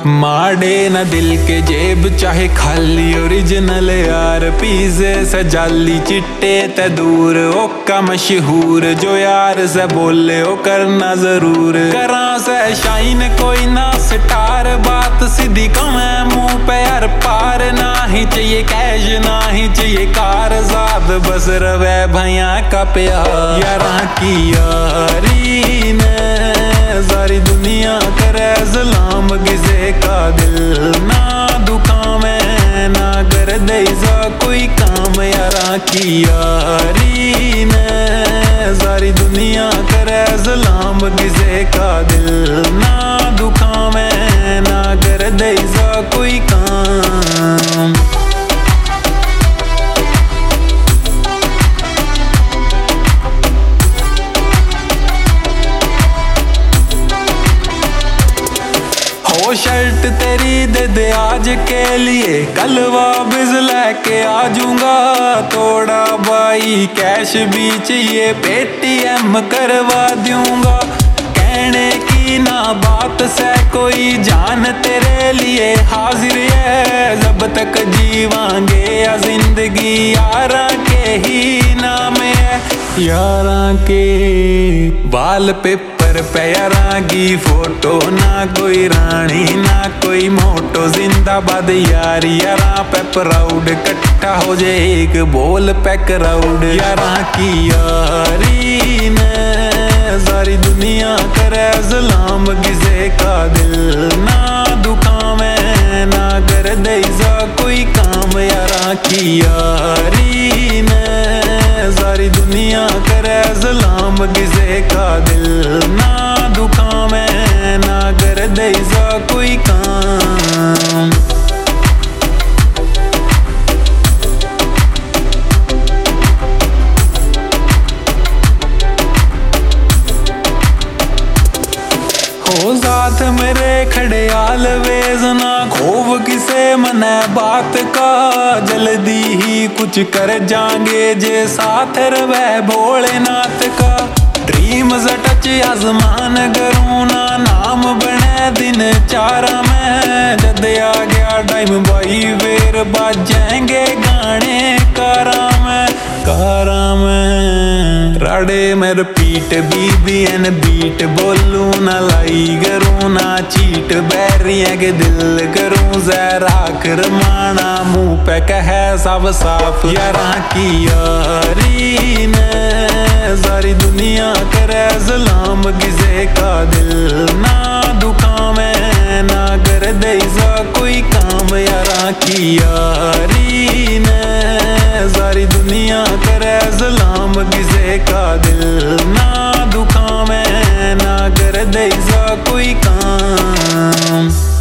माड़े न दिल के जेब चाहे खाली ओरिजिनल यार पीजे से जाली चिट्टे ते दूर ओका मशहूर जो यार से बोले ओ करना जरूर करा से शाइन कोई ना स्टार बात सीधी कमें मुंह पे यार पार ना ही चाहिए कैश ना ही चाहिए कार ज़ाद बस रवे भैया का प्यार यारा की यारी ने सारी दुनिया करे सलाम किसे का दिल ना दुखा में ना कर दे कोई काम यारा की यारी ने सारी दुनिया करे सलाम किसे का दिल ना दुखा में ना कर दे कोई काम। शर्ट तेरी दे दे आज के लिए कल वापस लेके आ जाऊंगा थोड़ा भाई कैश भी चाहिए पेटीएम करवा दूंगा कहने की ना बात से कोई जान तेरे लिए हाजिर है जब तक जीवांगे या जिंदगी यारा के ही नाम है यारा के बाल पेपर पे यारा की फोटो ना कोई रानी ना कोई मोटो जिंदाबाद यारी यारा पे प्राउड इकट्ठा हो जाए एक बोल पे क्राउड यारा की यारी ने सारी दुनिया करे सलाम किसे का दिल ना दुखा में ना कर दे कोई काम यारा की यारी ने सारी दुनिया करे सलाम किसे का दिल ना दुखा में ना कर दे कोई काम। हो साथ मेरे खड़े आलवेज ना खोव किसे मने बात का जल्दी ही कुछ कर जाएंगे जे साथ रवे भोलेनाथ का ड्रीम टच आसमान करूँ ना नाम बने दिन चारा में जद आ गया टाइम भाई फिर बाजेंगे गाने कारा में राडे में रिपीट BBN बीट बोलू ना लाई करूँ ना चीट बैरिया के दिल करूँ जरा कर माना मुँह पे कहे सब साफ यारा की यारी ने सारी दुनिया करे सलाम किसे का दिल ना दुखा में ना कर दे कोई काम यारा की यारी ने सारी दुनिया करे सलाम किसे का दिल ना दुखा में ना कर दे कोई काम।